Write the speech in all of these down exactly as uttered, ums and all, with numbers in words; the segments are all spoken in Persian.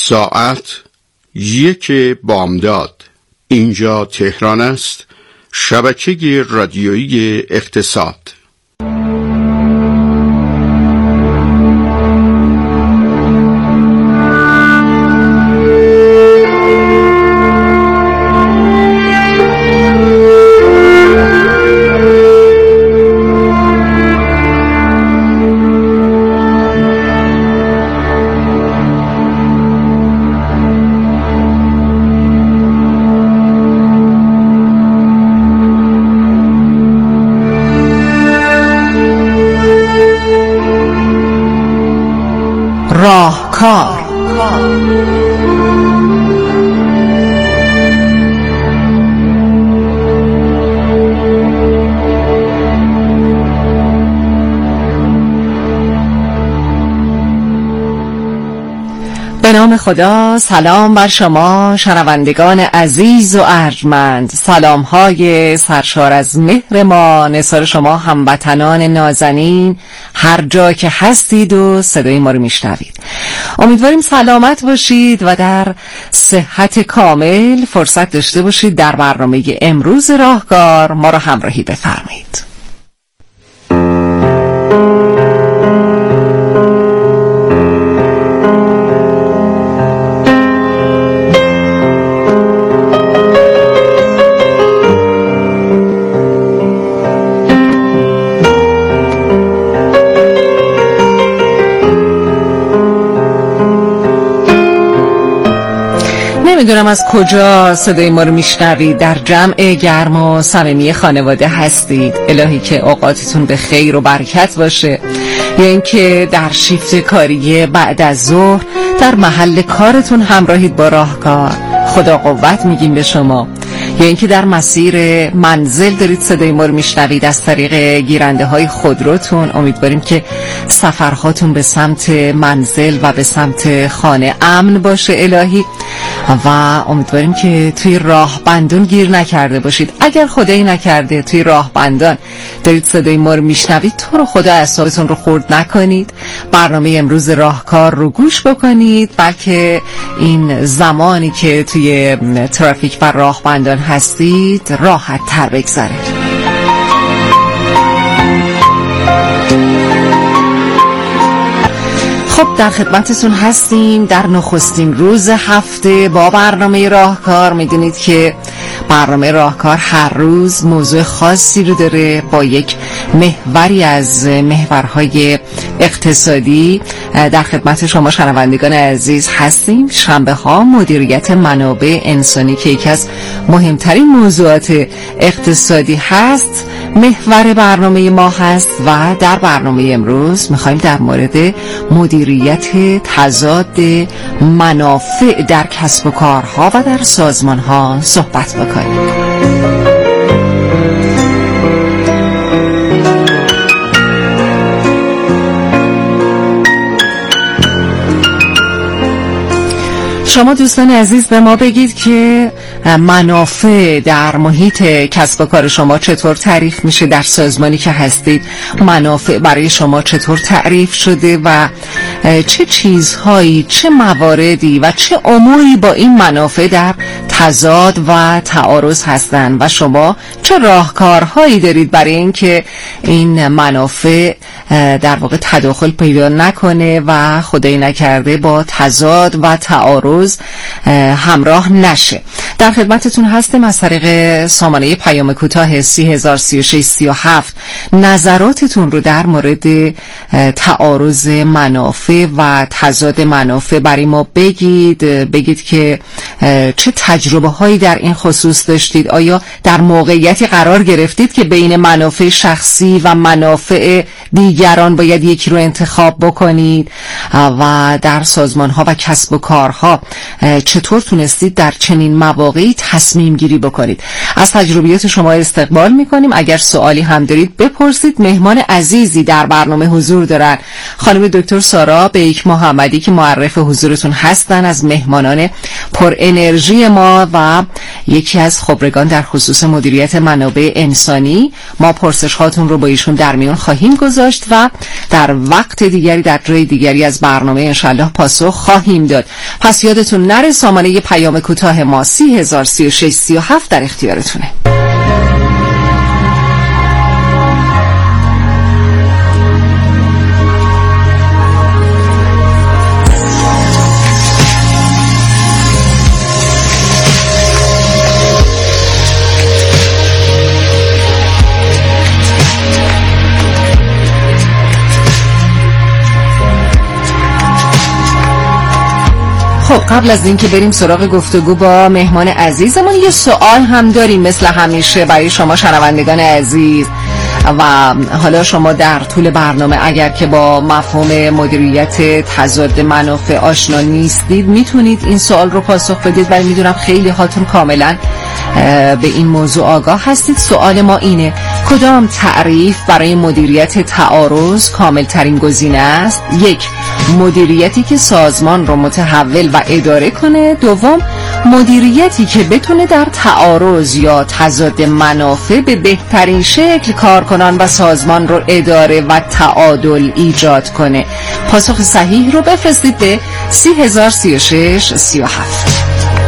ساعت یک بامداد. اینجا تهران است، شبکه رادیویی اقتصاد. راهکار. به نام خدا. سلام بر شما شنوندگان عزیز و ارجمند. سلام های سرشار از مهر ما نثار شما هموطنان نازنین هر جا که هستید و صدای ما رو میشنوید. امیدواریم سلامت باشید و در صحت کامل فرصت داشته باشید در برنامه امروز راهکار ما رو همراهی بفرمایید. نمیدونم از کجا صدای ما رو میشنوید، در جمع گرم و صمیمی خانواده هستید. الهی که اوقاتتون به خیر و برکت باشه، یا اینکه در شیفت کاری بعد از ظهر در محل کارتون همراهید با راهکار. خدا قوت میگیم به شما. یا اینکه در مسیر منزل دارید صدای ما رو میشنوید از طریق گیرنده های خودروتون. امیدواریم که سفرهاتون به سمت منزل و به سمت خانه امن باشه الهی، و امیدواریم که توی راه بندون گیر نکرده باشید. اگر خدایی نکرده توی راه بندان دارید صدای ما رو میشنوید، تو رو خدا اعصابتون رو خورد نکنید، برنامه امروز راهکار رو گوش بکنید، بلکه این زمانی که توی ترافیک و راه بندان هستید راحت تر بگذره. خب در خدمتتون هستیم در نخستین روز هفته با برنامه راهکار. میدونید که برنامه راهکار هر روز موضوع خاصی رو داره با یک محوری از محورهای اقتصادی. در خدمت شما شنوندگان عزیز هستیم. شنبه ها مدیریت منابع انسانی که یکی از مهمترین موضوعات اقتصادی هست محور برنامه ما هست، و در برنامه امروز میخوایم در مورد مدیریت تضاد منافع در کسب و کارها و در سازمانها صحبت بکنیم. شما دوستان عزیز به ما بگید که منافع در محیط کسب و کار شما چطور تعریف میشه؟ در سازمانی که هستید منافع برای شما چطور تعریف شده و چه چیزهایی، چه مواردی و چه اموری با این منافع در تضاد و تعارض هستند و شما چه راهکارهایی دارید برای اینکه این منافع در واقع تداخل پیدا نکنه و خدایی نکرده با تضاد و تعارض همراه نشه. در خدمتتون هستم از طریق سامانه پیام کوتاه سی هزار سی و شش سی و هفت. نظراتتون رو در مورد تعارض منافع و تضاد منافع برای ما بگید. بگید که چه تجربه هایی در این خصوص داشتید. آیا در موقعیتی قرار گرفتید که بین منافع شخصی و منافع دیگران باید یکی رو انتخاب بکنید؟ و در سازمان ها و کسب و کارها چطور تونستید در چنین مواقعی تصمیم گیری بکنید؟ از تجربیات شما استقبال میکنیم. اگر سوالی هم دارید بپرسید. مهمان عزیزی در برنامه حضور دارن، خانم دکتر سارا بیک محمدی که معرف حضورتون هستن، از مهمانان پر انرژی ما و یکی از خبرگان در خصوص مدیریت منابع انسانی. ما پرسش هاتون رو با ایشون در میان خواهیم گذاشت و در وقت دیگری در جای دیگری از برنامه انشالله پاسخ خواهیم داد. پس یادتون نره سامانه پیام کوتاه ما سی هزار سی و شش سی و هفت در اختیارتونه. خب قبل از این که بریم سراغ گفتگو با مهمان عزیزمون، یه سوال هم داریم مثل همیشه برای شما شنوندگان عزیز. و حالا شما در طول برنامه اگر که با مفهوم مدیریت تضاد منافع آشنا نیستید میتونید این سوال رو پاسخ بدید، ولی میدونم خیلی هاتون کاملا به این موضوع آگاه هستید. سوال ما اینه: کدام تعریف برای مدیریت تعارض کامل ترین گزینه است؟ یک، مدیریتی که سازمان رو متحول و اداره کنه. دوم، مدیریتی که بتونه در تعارض یا تضاد منافع به بهترین شکل کارکنان و سازمان رو اداره و تعادل ایجاد کنه. پاسخ صحیح رو بفرستید به سی هزار سی و شش سی و هفت.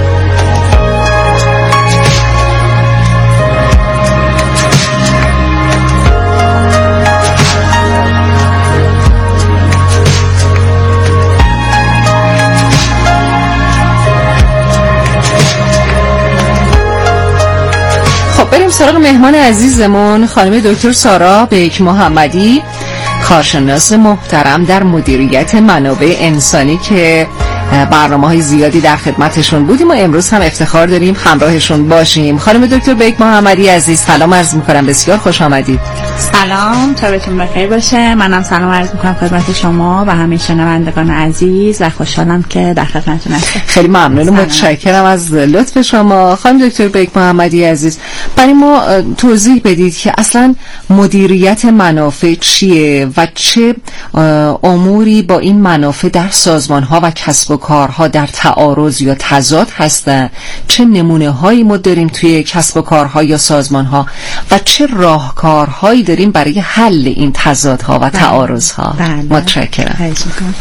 بریم سراغ مهمان عزیزمون، خانم دکتر سارا بیک محمدی، کارشناس محترم در مدیریت منابع انسانی که برنامه‌های زیادی در خدمتشون بودیم و امروز هم افتخار داریم همراهشون باشیم. خانم دکتر بیک محمدی عزیز، سلام عرض می‌کنم، بسیار خوش آمدید. سلام، شبتون بخیر باشه. منم سلام عرض می‌کنم خدمت شما و همه شنوندگان عزیز و خوشحالم که در خدمتتون هستم. خیلی ممنون و متشکرم از لطف شما. خانم دکتر بیک محمدی عزیز، برای ما توضیح بدید که اصلا مدیریت منافع چیه و چه اموری با این منافع در سازمان‌ها و کسب و کارها در تعارض یا تضاد هستن؟ چه نمونه هایی ما داریم توی کسب و کارها یا سازمان‌ها و چه راهکارهایی داریم برای حل این تضادها و تعارضها؟ متشکرم.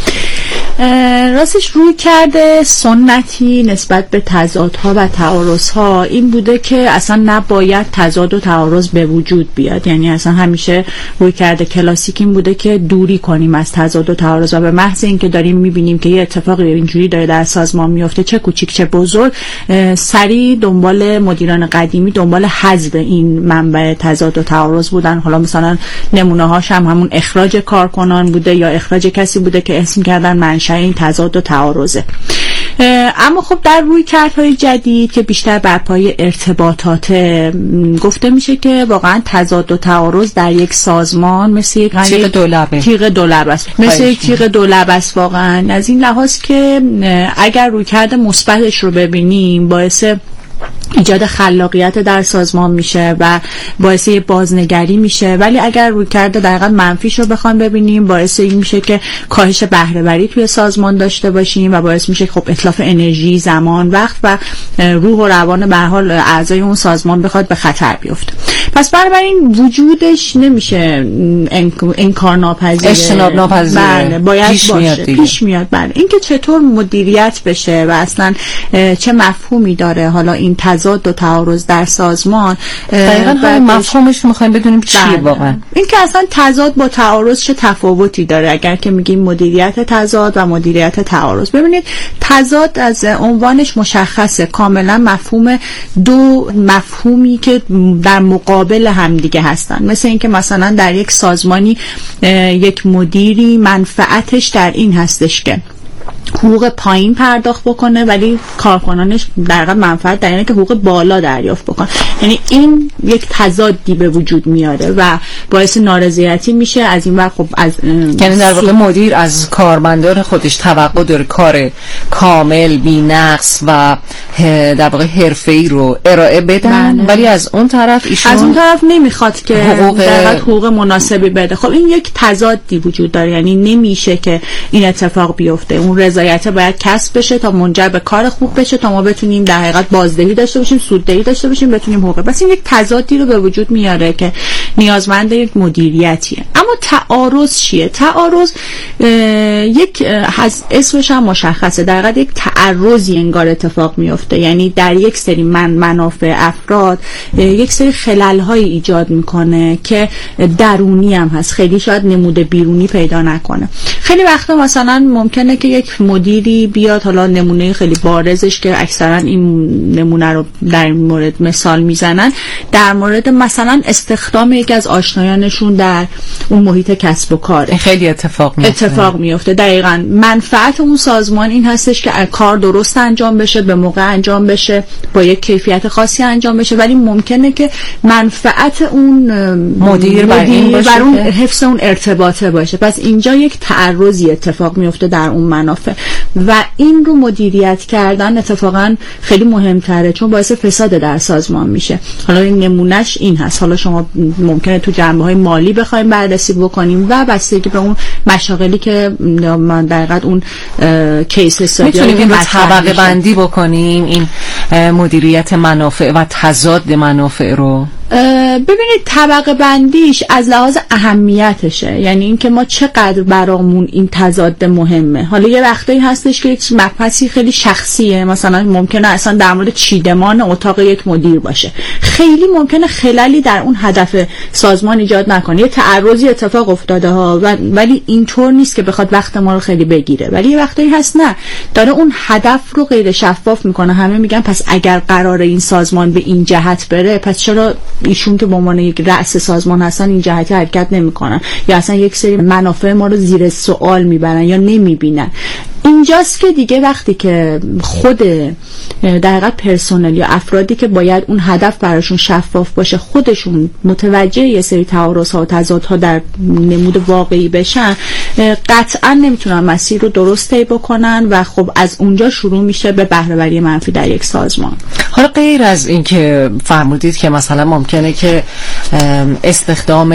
راستش روی کرده سنتی نسبت به تضادها و تعارضها این بوده که اصلا نباید تضاد و تعارض به وجود بیاد. یعنی اصلا همیشه روی کرده کلاسیک این بوده که دوری کنیم از تضاد و تعارض و به محض اینکه داریم میبینیم که یه اتفاقی اینجوری داره در سازمان میفته، چه کوچیک چه بزرگ، سریع دنبال مدیران قدیمی دنبال حذف این منبع تضاد و تعارض بودن. حالا مثلا نمونه هاش هم همون اخراج کارکنان بوده یا اخراج کسی بوده که اسم کردن منشأ این تضاد و تعارضه. اما خب در روی کارهای جدید که بیشتر بر پایه ارتباطات گفته میشه که واقعا تضاد و تعارض در یک سازمان مثل یک تیغ دولبه تیغ دولبه است، مثل یک تیغ دولبه است واقعا، از این لحاظ که اگر روی کرده مثبتش رو ببینیم باعث ایجاد خلاقیت در سازمان میشه و باعث بازنگری میشه، ولی اگر روی کرده دقیقاً منفیش رو بخوام ببینیم باعث این میشه که کاهش بهره وری توی سازمان داشته باشیم و باعث میشه خب اتلاف انرژی، زمان، وقت و روح و روان به هر حال اعضای اون سازمان بخواد به خطر بیفته. پس بنابراین وجودش نمیشه انکار ناپذیر، اجتناب ناپذیر، بله باید پیش باشه میاد دیگه. پیش میاد. بله اینکه چطور مدیریت بشه و اصلا چه مفهومی داره حالا این تضاد و تعارض در سازمان، دقیقاً همین مفهومش میخوایم بدونیم چیه واقعا. این که اصلا تضاد با تعارض چه تفاوتی داره اگر که میگیم مدیریت تضاد و مدیریت تعارض. ببینید تضاد از عنوانش مشخصه، کاملا مفهوم دو مفهومی که در مقابل همدیگه هستن. مثل اینکه مثلا در یک سازمانی یک مدیری منفعتش در این هستش که حقوق پایین پرداخت بکنه ولی کارکنانش در واقع منفعت در اینه که حقوق بالا دریافت بکنه. یعنی این یک تضادی به وجود میاره و باعث نارضایتی میشه. از این وقت خب از یعنی در واقع مدیر از کارمندان خودش توقع داره کار کامل بی‌نقص و در واقع حرفه‌ای رو ارائه بدن، بله. ولی از اون طرف ایشون از اون طرف نمیخواد که حقوق در حقوق مناسبی بده. خب این یک تضادی وجود داره، یعنی نمیشه که این اتفاق بیفته. اون رضایت باید کسب بشه تا منجر به کار خوب بشه، تا ما بتونیم در حقیقت بازدهی داشته باشیم، سوددهی داشته باشیم، بتونیم حقوق. بس این یک تضادی رو به وجود میاره که نیازمند یک مدیریتیه. اما تعارض چیه؟ تعارض یک اسمش هم مشخصه، در حقیقت یک تعرضی انگار اتفاق میفته. یعنی در یک سری من منافع افراد یک سری خلل‌های ایجاد میکنه که درونی هم هست، خیلی شاید نموده بیرونی پیدا نکنه. خیلی وقتا مثلا ممکنه که یک مدیری بیاد، حالا نمونه خیلی بارزش که اکثرا این نمونه رو در این مورد مثال میزنن، در مورد مثلا استخدام یکی از آشنایانشون در اون محیط کسب و کار خیلی اتفاق میفته. اتفاق میفته دقیقاً منفعت اون سازمان این هستش که کار درست انجام بشه، به موقع انجام بشه، با یک کیفیت خاصی انجام بشه، ولی ممکنه که منفعت اون مدیر بر این باشه، بر اون حفظ اون ارتباطه باشه. پس اینجا یک تعرضی اتفاق میفته در اون منافع و این رو مدیریت کردن اتفاقا خیلی مهمتره، چون باعث فساد در سازمان میشه. حالا این نمونهش این هست. حالا شما ممکنه تو جنبه‌های مالی بخوایم بررسی بکنیم و بستگی به اون مشاغلی که من در حقیقت اون کیس استادی میتونیم رو طبقه بندی بکنیم این مدیریت منافع و تضاد منافع رو. ببینید طبقه بندیش از لحاظ اهمیتشه، یعنی اینکه ما چقدر برامون این تضاد مهمه. حالا یه وقتایی هستش که یک مبحثی خیلی شخصیه، مثلا ممکنه اصلا در مورد چیدمان اتاق یک مدیر باشه، خیلی ممکنه خللی در اون هدف سازمان ایجاد نکنه، یه تعرضی اتفاق افتاده ها، ولی اینطور نیست که بخواد وقت ما رو خیلی بگیره. ولی یه وقتایی هست نه، داره اون هدف رو غیر شفاف میکنه. همه میگن پس اگر قراره این سازمان به این جهت بره، پس چرا ایشون که به عنوان یک رأس سازمان هستن این جهتی حرکت نمیکنن، یا اصلا یک سری منافع ما رو زیر سوال میبرن یا نمیبینن. اینجاست که دیگه وقتی که خود در حقیقت پرسنل یا افرادی که باید اون هدف براشون شفاف باشه خودشون متوجه یه سری تعارض‌ها و تضادها در نمود واقعی بشن، قطعا نمیتونن مسیر رو درست طی بکنن و خب از اونجا شروع میشه به بهره‌وری منفی در یک سازمان. حالا غیر از این که فرمودید که مثلا ممکنه که استخدام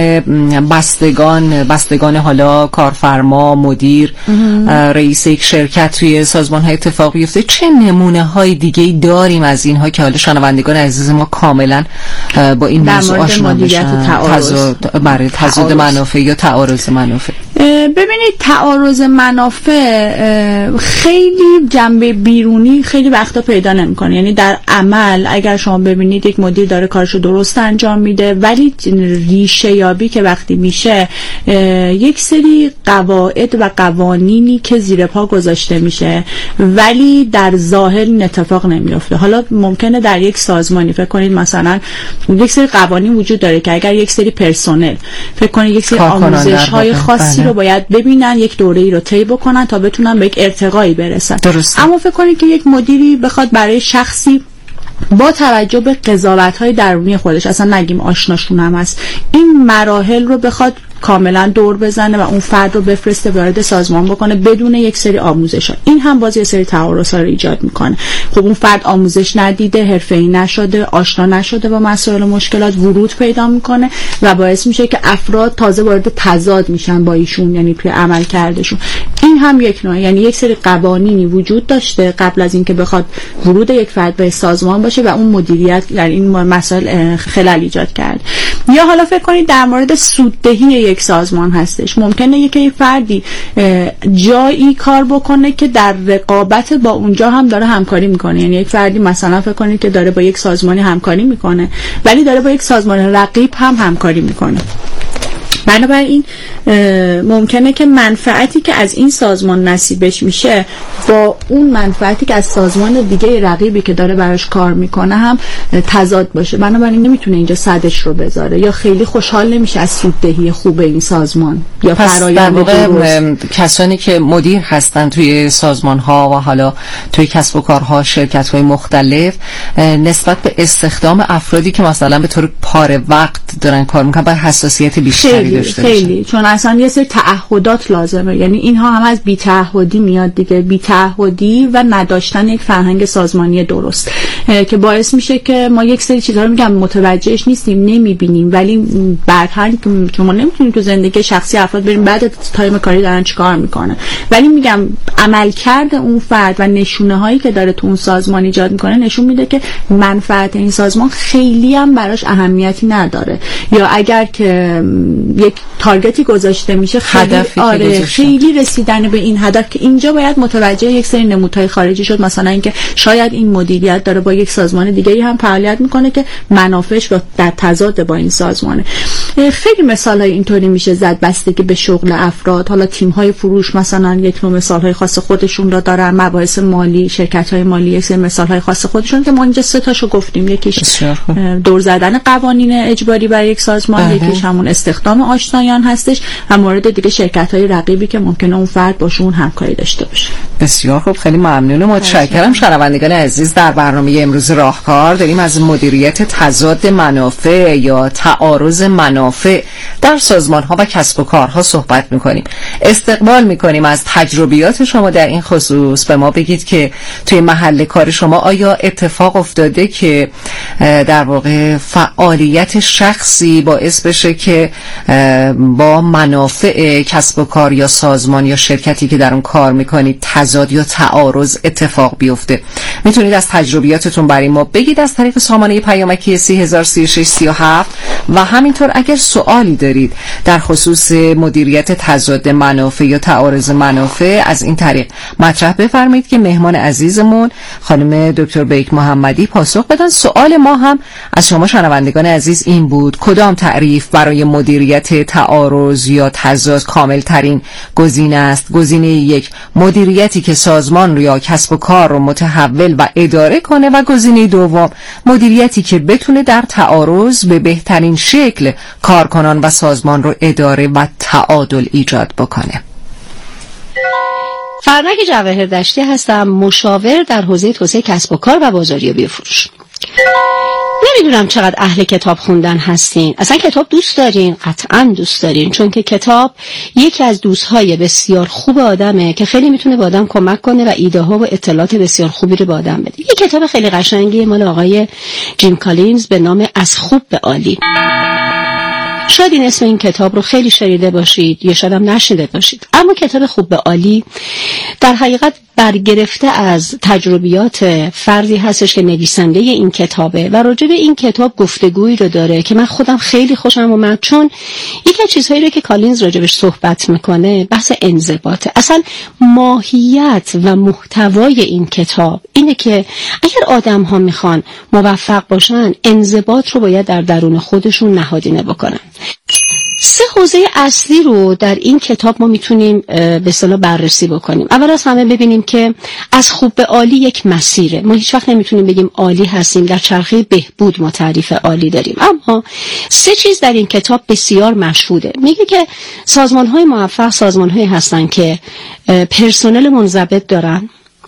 بستگان بستگان حالا کارفرما، مدیر، رئیس یک شرکت توی سازمان های اتفاق بیفته، چه نمونه های دیگه داریم از اینها که حالا شنوندگان عزیز ما کاملا با این موضوع آشنا بشن؟ تضاد برای تضاد منافع یا تعارض منافع. ببینید تعارض منافع خیلی جنبه بیرونی خیلی وقتا پیدا نمیکنه. یعنی در عمل اگر شما ببینید یک مدیر داره کارشو درست انجام میده، ولی ریشه یابی که وقتی میشه یک سری قواعد و قوانینی که زیر پا گذاشته میشه ولی در ظاهر این اتفاق نمیفته. حالا ممکنه در یک سازمانی فکر کنید مثلا یک سری قوانین وجود داره که اگر یک سری پرسنل فکر کنید یک سری آموزش های خاصی رو باید ببینن، یک دوره‌ای رو طی بکنن تا بتونن به یک ارتقایی برسن. درست. اما فکر کنید که یک مدیری بخواد برای شخصی با توجه به قضاوت‌های درونی خودش، اصلا نگیم آشناشون هم هست، این مراحل رو بخواد کاملا دور بزنه و اون فرد رو بفرسته وارد سازمان بکنه بدون یک سری آموزش‌ها، این هم باز یه سری تعارض‌ها رو ایجاد میکنه. خب اون فرد آموزش ندیده، حرفه‌ای نشده، آشنا نشده با مسائل و مشکلات، ورود پیدا میکنه و باعث میشه که افراد تازه وارد تضاد میشن با ایشون، یعنی توی عمل کردشون. این هم یک نوع، یعنی یک سری قوانینی وجود داشته قبل از اینکه بخواد ورود یک فرد به سازمان باشه و اون مدیریت در این مسائل خلل ایجاد کرد. یا حالا فکر کنید در مورد سوددهی یک سازمان هستش، ممکنه یک فردی جایی کار بکنه که در رقابت با اونجا هم داره همکاری میکنه. یعنی یک فردی مثلا فکر کنید که داره با یک سازمانی همکاری میکنه ولی داره با یک سازمان رقیب هم همکاری میکنه. بنابراین ممکنه که منفعتی که از این سازمان نصیبش میشه با اون منفعتی که از سازمان دیگه رقیبی که داره براش کار میکنه هم تضاد باشه. بنابراین نمیتونه اینجا صدش رو بذاره یا خیلی خوشحال نمیشه از سوددهی خوب این سازمان یا فرآیند درست. کسانی که مدیر هستن توی سازمان ها و حالا توی کسب و کارها، شرکت های مختلف، نسبت به استخدام افرادی که مثلا به طور پاره وقت دارن کار میکنن باید حساسیت بیشتری داشته خیلی باشن. چون اصلا یه سری تعهدات لازمه، یعنی اینها هم از بی‌تعهدی میاد دیگه، بی‌تعهدی و نداشتن یک فرهنگ سازمانی درست که باعث میشه که ما یک سری چیزا رو میگم متوجهش نیستیم، نمیبینیم، ولی برخلاف که ما نمیتونیم تو زندگی شخصی افراد بریم بعد تایم کاری دارن چیکار میکنن، ولی میگم عملکرد اون فرد و نشونه هایی که داره تو اون سازمان ایجاد میکنه نشون میده که منفعت این سازمان خیلی هم براش اهمیتی نداره، یا اگر که یک تارگتی گذاشته میشه خیلی آره خیلی رسیدن به این هدف که اینجا باید متوجه یک سری نمودهای خارجی شد، مثلا اینکه شاید این مدیریت داره با یک سازمان دیگه‌ای هم فعالیت میکنه که منافعش در تضاد با این سازمانه. خیلی مثالای اینطوری میشه زد بستگی به شغل افراد. حالا تیم‌های فروش مثلا یک نوع مثال‌های خاص خودشون را دارن، مباحث مالی، شرکت‌های مالی یک سری مثال‌های خاص خودشون که ما اینجا سه تاشو گفتیم، یکیش دور زدن قوانین اجباری برای یک سازمان، بله. یکیش همون استخدام آشنایان هستش و مورد دیگه شرکت‌های رقیبی که ممکنه اون فرد باشون همکاری داشته باشه. بسیار خوب، خیلی ممنون و متشکرم. شنوندگان عزیز، در برنامه امروز راهکار داریم از مدیریت تضاد منافع یا تعارض منافع در سازمان‌ها و کسب و کارها صحبت می‌کنیم. استقبال می‌کنیم از تجربیات شما در این خصوص. به ما بگید که توی محل کار شما آیا اتفاق افتاده که در واقع فعالیت شخصی باعث بشه که با منافع کسب و کار یا سازمان یا شرکتی که در اون کار می‌کنید تضاد یا تعارض اتفاق بیفته؟ میتونید از تجربیاتتون برای ما بگید از طریق سامانه پیامکی سی هزار سی و شش سی و هفت و همینطور اگر سوالی دارید در خصوص مدیریت تضاد منافع یا تعارض منافع از این طریق مطرح بفرمایید که مهمان عزیزمون خانم دکتر بیک محمدی پاسخ بدن. سوال ما هم از شما شنوندگان عزیز این بود: کدام تعریف برای مدیریت تعارض یا تضاد کامل ترین گزینه است؟ گزینه یک، مدیریتی که سازمان رو یا کسب و کار رو متحول و اداره کنه، و گزینه دوم، مدیریتی که بتونه در تعارض به بهترین شکل کارکنان و سازمان رو اداره و تعادل ایجاد بکنه. فرنک جواهردشتی هستم، مشاور در حوزه توسعه کسب و کار و بازاریابی فروش. نمیدونم چقدر اهل کتاب خوندن هستین. اصلا کتاب دوست دارین؟ قطعا دوست دارین، چون که کتاب یکی از دوستهای بسیار خوب آدمه که خیلی میتونه به آدم کمک کنه و ایده ها و اطلاعات بسیار خوبی رو به آدم بده. یک کتاب خیلی قشنگی مال آقای جیم کالینز به نام از خوب به عالی. شاید این اسم این کتاب رو خیلی شنیده باشید یا شاید هم نشنیده باشید، اما کتاب خوب به عالی در حقیقت برگرفته از تجربیات فردی هستش که نویسنده این کتابه و راجع به این کتاب گفتگویی رو داره که من خودم خیلی خوشم اومد، چون یکی از چیزهایی رو که کالینز راجعش صحبت میکنه بحث انضباطه. اصلا ماهیت و محتوای این کتاب اینه که اگر آدم ها میخوان موفق باشن، انضباط رو باید در درون خودشون نهادینه بکنن. سه حوزه اصلی رو در این کتاب ما میتونیم به اصطلاح بررسی بکنیم. اول از همه ببینیم که از خوب به عالی یک مسیره. ما هیچ وقت نمیتونیم بگیم عالی هستیم، در چرخه بهبود ما تعریف عالی داریم. اما سه چیز در این کتاب بسیار مشهوده. میگه که سازمان‌های موفق سازمان‌هایی هستن که پرسنل منضبط دارن،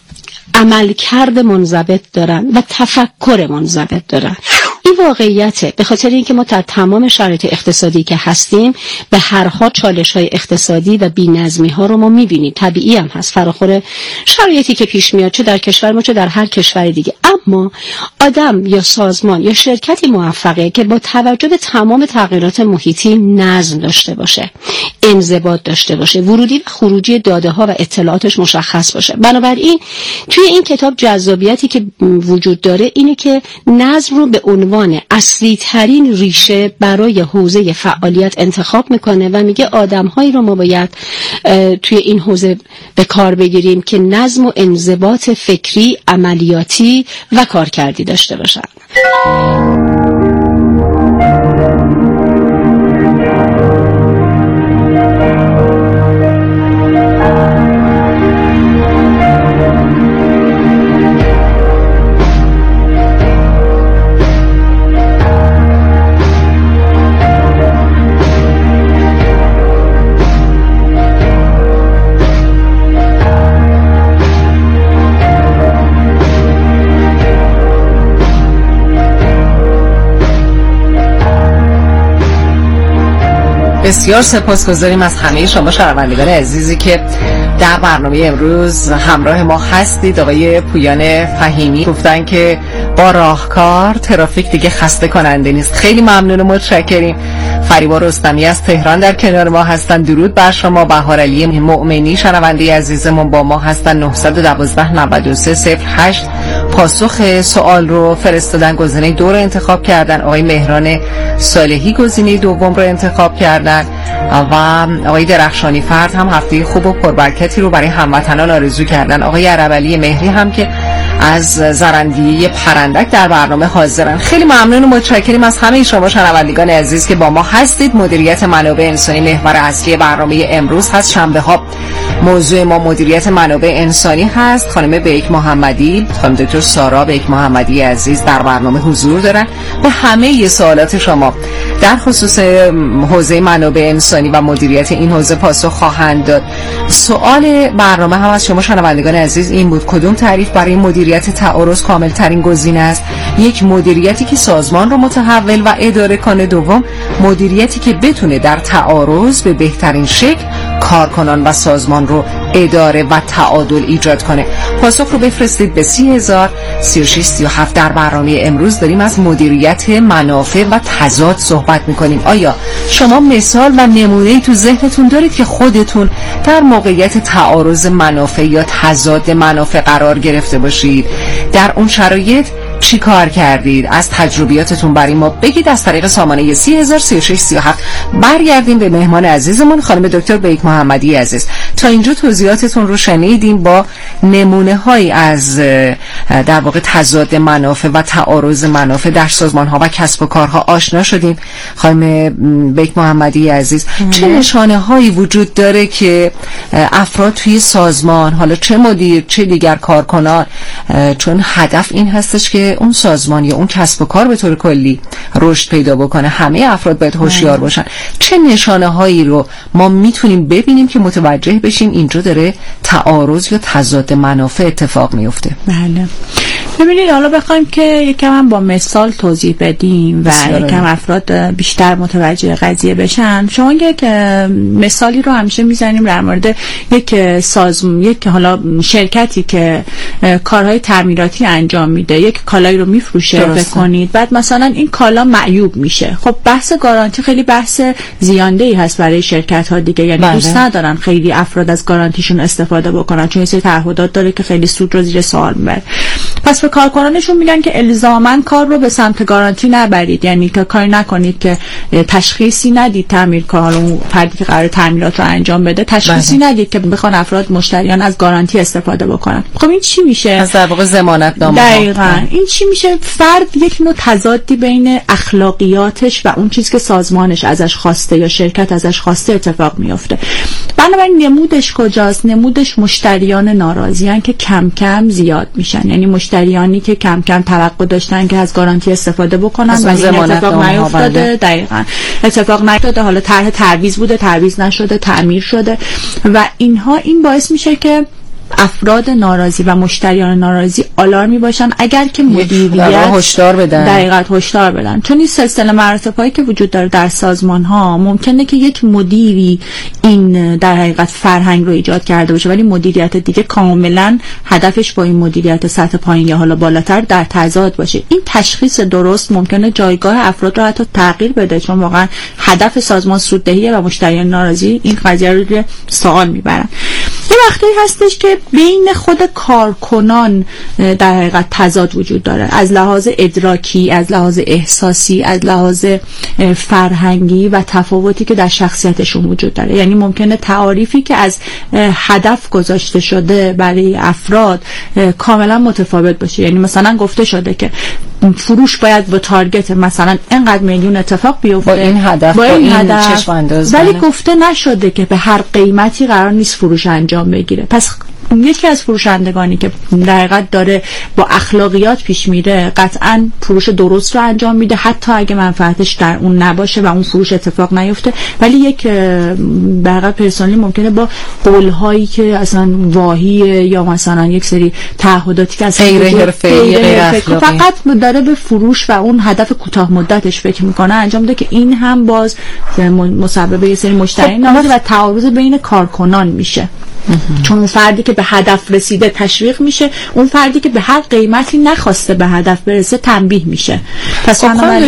عملکرد منضبط دارن و تفکر منضبط دارن. این واقعیته، به خاطر اینکه ما در تمام شرایط اقتصادی که هستیم به هر حال چالش‌های اقتصادی و بی‌نظمی‌ها رو ما می‌بینیم. طبیعی هم هست، فراخور شرایطی که پیش میاد چه در کشور ما چه در هر کشور دیگه. اما آدم یا سازمان یا شرکتی موفقه که با توجه به تمام تغییرات محیطی نظم داشته باشه، انضباط داشته باشه، ورودی و خروجی داده‌ها و اطلاعاتش مشخص باشه. بنابراین توی این کتاب جذابیتی که وجود داره اینه که نظم رو به عنوان اصلی ترین ریشه برای حوزه فعالیت انتخاب میکنه و میگه آدم‌هایی رو ما باید توی این حوزه به کار بگیریم که نظم و انضباط فکری، عملیاتی و کارکردی داشته باشن. بسیار سپاسگزاریم از همه شما شنوندگان عزیزی که در برنامه امروز همراه ما هستید. آقای پویان فهیمی گفتن که با راهکار ترافیک دیگه خسته کننده نیست. خیلی ممنون و متشکریم. فریبا رستمی از تهران در کنار ما هستن. درود بر شما. بهار علی مؤمنی شنونده عزیزمون با ما هستن. نه یک دو نه سه صفر هشت پاسخ سوال رو فرستادن، گزینه دو رو انتخاب کردن. آقای مهران صالحی گزینه دوم رو انتخاب کردن و آقای درخشانی فرد هم هفته خوب و پربرکتی رو برای هموطنان آرزو کردن. آقای عربعلی مهری هم که از زرندیه پرندک در برنامه حاضرن. خیلی ممنون و متشکریم از همه شما شنوندگان عزیز که با ما هستید. مدیریت منابع انسانی محور اصلی برنامه امروز هست. شنبه ها موضوع ما مدیریت منابع انسانی هست. خانم بیک محمدی، خانم دکتر سارا بیک محمدی عزیز در برنامه حضور دارن و همه سوالات شما در خصوص حوزه منابع انسانی و مدیریت این حوزه پاسخ خواهند داد. سوال برنامه هم از شما شنوندگان عزیز این بود: کدوم تعریف برای مدیریت تعارض کامل ترین گزینه است؟ یک، مدیریتی که سازمان رو متحول و اداره کنه. دوم، مدیریتی که بتونه در تعارض به بهترین شکل کارکنان و سازمان رو اداره و تعادل ایجاد کنه. پاسخ رو بفرستید به سی هزار سی و شش سی و هفت. در برنامه امروز داریم از مدیریت منافع و تضاد صحبت میکنیم. آیا شما مثال و نمونه‌ای تو ذهنتون دارید که خودتون در موقعیت تعارض منافع یا تضاد منافع قرار گرفته باشید؟ در اون شرایط چی کار کردید؟ از تجربیاتتون برای ما بگید از طریق سامانه سی هزار سی و شش سی و هفت. برگردیم به مهمان عزیزمون خانم دکتر بیک محمدی عزیز. تا اینجا توضیحاتتون رو شنیدیم، با نمونه هایی از در واقع تضاد منافع و تعارض منافع در سازمان ها و کسب و کارها آشنا شدیم. خانم بیک محمدی عزیز، چه نشانه هایی وجود داره که افراد توی سازمان، حالا چه مدیر چه دیگر کارکنان، چون هدف این هستش که اون سازمان یا اون کسب و کار به طور کلی رشد پیدا بکنه، همه افراد باید هوشیار باشن. چه نشانه هایی رو ما میتونیم ببینیم که متوجه بشیم اینجا داره تعارض یا تضاد منافع اتفاق میفته؟ بله، ببینید حالا بخوایم که یکم هم با مثال توضیح بدیم و یکم افراد بیشتر متوجه قضیه بشن. شما یک مثالی رو همیشه میزنیم در مورد یک سازمان، یک حالا شرکتی که کارهای تعمیراتی انجام میده، یک کالایی رو میفروشه بکنید، بعد مثلا این کالا معیوب میشه. خب بحث گارانتی خیلی بحث زیانده‌ای هست برای شرکت ها دیگه، یعنی بله. دوست ندارن خیلی افراد از گارانتیشون استفاده بکنن چون یه سری تعهدات داره که خیلی سود رو زیر سوال میبره. پس به کارکنانشون میگن که الزاماً کار رو به سمت گارانتی نبرید، یعنی که کاری نکنید که تشخیصی ندید تعمیرکار اون فردی که قرار تعمیرات رو انجام بده تشخیصی بله. ندید که بخوان افراد مشتریان از گارانتی استفاده بکنن. خب این چی میشه؟ از در واقع ضمانت نامه. دقیقاً این چی میشه؟ فرد یک نوع تضادی بین اخلاقیاتش و اون چیزی که سازمانش ازش خواسته یا شرکت ازش خواسته اتفاق میفته. بنابراین نمودش کجاست؟ نمودش مشتریان ناراضیان که کم کم زیاد میشن، یعنی مشتریانی که کم کم توقع داشتن که از گارانتی استفاده بکنن و این اتفاق نیفتاده. دقیقاً اتفاق نیفتاده، حالا طرح تعویض بوده، تعویض نشده، تعمیر شده و اینها. این باعث میشه که افراد ناراضی و مشتریان ناراضی آلارمی باشن اگر که مدیریت هشدار بدن. دقیقاً هشدار بدن، چون این سلسله مراتبایی که وجود داره در سازمان ها ممکنه که یک مدیری این در حقیقت فرهنگ رو ایجاد کرده باشه ولی مدیریت دیگه کاملا هدفش با این مدیریت سطح پایین یا حالا بالاتر در تضاد باشه. این تشخیص درست ممکنه جایگاه افراد رو حتی تغییر بده، چون واقعا هدف سازمان سوددهیه و مشتریان ناراضی این قضیه رو سوال میبرن. یه وقتی هستش که بین خود کارکنان در حقیقت تضاد وجود داره، از لحاظ ادراکی، از لحاظ احساسی، از لحاظ فرهنگی و تفاوتی که در شخصیتشون وجود داره. یعنی ممکنه تعاریفی که از هدف گذاشته شده برای افراد کاملا متفاوت باشه. یعنی مثلا گفته شده که فروش باید با تارگت مثلا اینقدر میلیون اتفاق بیفته با این هدف، با این, این هدف، ولی گفته نشده که به هر قیمتی قرار نیست فروش انجام بگیره. پس یکی از فروشندگانی که در حقیقت داره با اخلاقیات پیش میره قطعا فروش درست رو انجام میده، حتی اگه منفعتش در اون نباشه و اون فروش اتفاق نیفته. ولی یک در حقیقت پرسنلی ممکنه با قولهایی که اصلا واهیه یا مثلا یک سری تعهداتی که از غیر حرفه‌ای، غیر اخلاقی، فقط داره به فروش و اون هدف کوتاه مدتش فکر میکنه انجام میده که این هم باز مسبب یه سری مشتری ناراضی و تعارض بین کارکنان میشه. چون اون فردی که به هدف رسیده تشویق میشه، اون فردی که به هر قیمتی نخواسته به هدف برسه تنبیه میشه. پس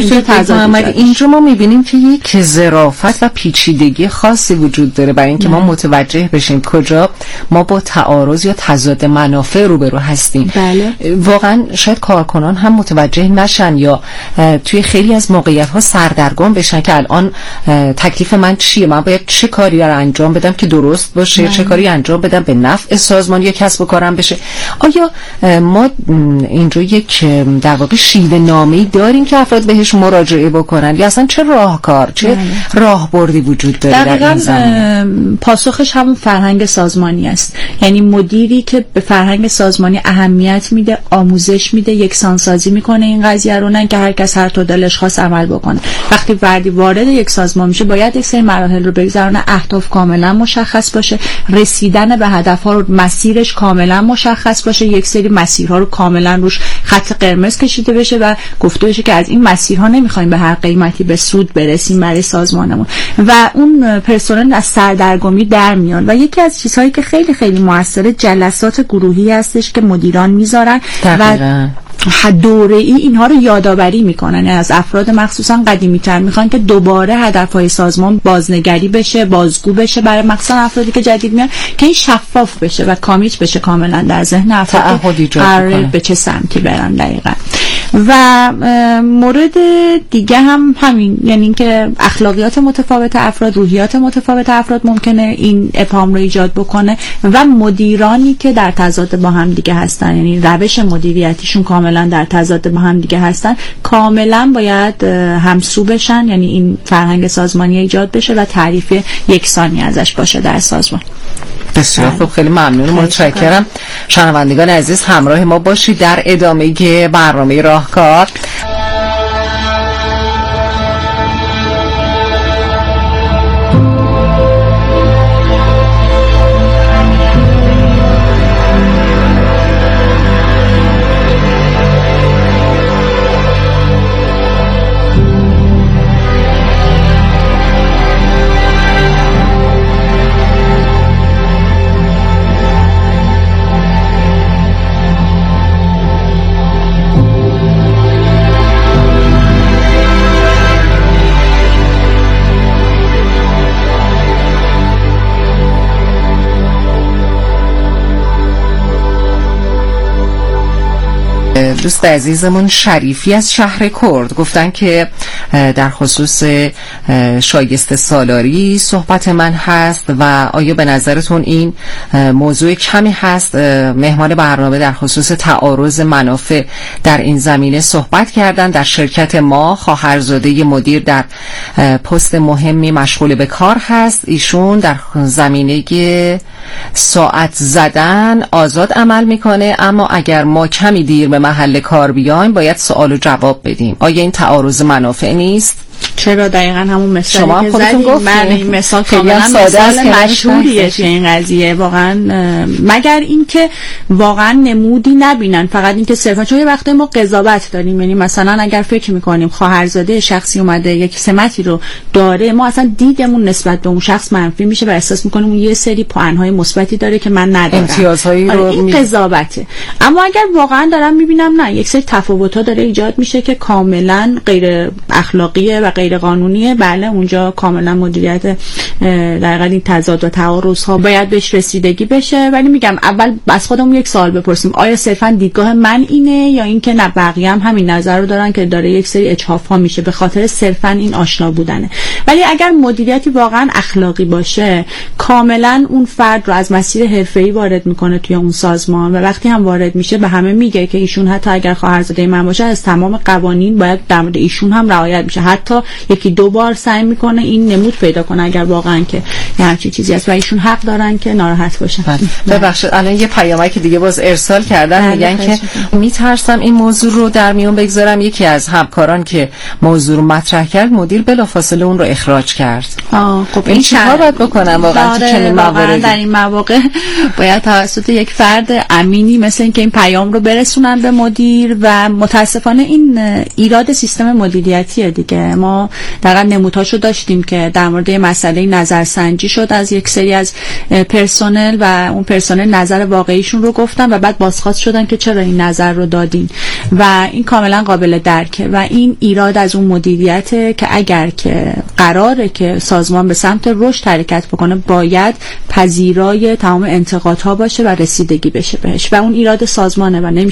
اینجا ما میبینیم که یک ظرافت و پیچیدگی خاصی وجود داره برای اینکه ما متوجه بشیم کجا ما با تعارض یا تضاد منافع روبرو هستیم. بله. واقعا شاید کارکنان هم متوجه نشن یا توی خیلی از موقعیت ها سردرگم بشن که الان تکلیف من چیه، من باید چه کاری رو انجام بدم که درست باشه، بله. چه کاری انجام بدم به نفع سازمان یا کسب و کارم بشه. آیا ما اینجا یک در واقع شیوه نامه‌ای داریم که افراد بهش مراجعه بکنن یا اصلا چه راهکار، چه راهبردی وجود داره در این زمینه؟ پاسخش همون فرهنگ سازمانی است. یعنی مدیری که به فرهنگ سازمانی اهمیت میده، آموزش میده، یکسانسازی میکنه این قضیه رو، نه که هر کس هر طور دلش خواست عمل بکنه. وقتی فردی وارد یک سازمان میشه باید یک سری مراحل رو بگذرونه، اهداف کاملا مشخص باشه، رسیدن به هدف‌ها رو مسیرش کاملا مشخص باشه، یک سری مسیرها رو کاملا روش خط قرمز کشیده بشه و گفته بشه که از این مسیرها نمیخوایم به هر قیمتی به سود برسیم برای سازمانمون و اون پرسنل از سردرگمی در میان. و یکی از چیزهایی که خیلی خیلی موثره جلسات گروهی هستش که مدیران میذارن و دوره ای اینها رو یادآوری میکنن از افراد مخصوصا قدیمی تر، میخوان که دوباره هدفهای سازمان بازنگری بشه، بازگو بشه برای مخصوصا افرادی که جدید میان که این شفاف بشه و کامیت بشه کاملا در ذهن افراد قرار به چه سمتی برن دقیقاً. و مورد دیگه هم همین، یعنی اینکه اخلاقیات متفاوت افراد، روحیات متفاوت افراد ممکنه این ابهام رو ایجاد بکنه و مدیرانی که در تضاد با هم دیگه هستن، یعنی روش مدیریتیشون کاملا در تضاد با هم دیگه هستن، کاملا باید همسو بشن، یعنی این فرهنگ سازمانی ایجاد بشه و تعریف یکسانی ازش باشه در سازمان. بسیار خوب، خیلی ممنون، متشکرم. شنوندگان عزیز همراه ما باشید در ادامه برنامه راهکار. دوست عزیزمون شریفی از شهر کرد گفتن که در خصوص شایسته سالاری صحبت من هست و آیا به نظرتون این موضوع کمی هست؟ مهمان برنامه در خصوص تعارض منافع در این زمینه صحبت کردن. در شرکت ما خواهرزاده مدیر در پست مهمی مشغول به کار هست، ایشون در زمینه ساعت زدن آزاد عمل میکنه، اما اگر ما کمی دیر به محل کار بیایم باید سوال و جواب بدیم. آیا این تعارض منافع نیست؟ چرا؟ دقیقاً همون مثالی که زدیم. من این مثال کاملا مثال مشهوریه توی این قضیه واقعا، مگر اینکه واقعا نمودی نبینن، فقط اینکه صرفا چون یه وقتی ما قضاوت داریم، یعنی مثلا اگر فکر میکنیم خواهرزاده شخصی اومده یک سمتی رو داره، ما اصلا دیدمون نسبت به اون شخص منفی میشه و احساس میکنیم اون یه سری پوانهای مثبتی داره که من ندارم، امتیازهایی رو این می... قضاوته. اما اگر واقعا دارم میبینم نه یک سری تفاوت‌ها داره ایجاد میشه که کاملا غیر اخلاقیه و غیر قانونیه، بله اونجا کاملا مدیریت در حقیقت این تضاد و تعارض ها باید بهش رسیدگی بشه. ولی میگم اول از خودمون یک سوال بپرسیم، آیا صرفا دیدگاه من اینه یا اینکه نه بقیه هم همین نظر رو دارن که داره یک سری اجحاف ها میشه به خاطر صرفا این آشنا بودنه. ولی اگر مدیریتی واقعا اخلاقی باشه، کاملا اون فرد رو از مسیر حرفه‌ای وارد میکنه توی اون سازمان و وقتی هم وارد میشه به همه میگه که ایشون حتی اگر خواهرزاده من باشه از تمام قوانین باید در مورد ایشون هم رعایت بشه، حتی یکی دو بار سعی میکنه این نمود پیدا کنه اگر واقعا واقعا که یه همچین چیزی هست و ایشون حق دارن که ناراحت باشن. ببخشید الان یه پیامک که دیگه باز ارسال کردن، میگن که میترسم این موضوع رو در میون بگذارم. یکی از همکاران که موضوع رو مطرح کرد مدیر بلافاصله اون رو اخراج کرد. آه خب این چیکار باید بکنم واقعا تو چنین مواردی؟ در این مواقع باید توسط یک فرد امینی مثل اینکه این پیام رو برسونن به مدیر و متاسفانه این ایراد سیستم مدیریتیه دیگه. ما در نمودهاشو داشتیم که در مورد مسئله نظرسنجی شد از یک سری از پرسنل و اون پرسنل نظر واقعیشون رو گفتن و بعد بازخواست شدن که چرا این نظر رو دادین و این کاملا قابل درکه و این ایراد از اون مدیریته که اگر که قراره که سازمان به سمت رشد حرکت بکنه باید پذیرای تمام انتقادها باشه و رسیدگی بشه بهش و اون ایراد سازمانه و نمیشه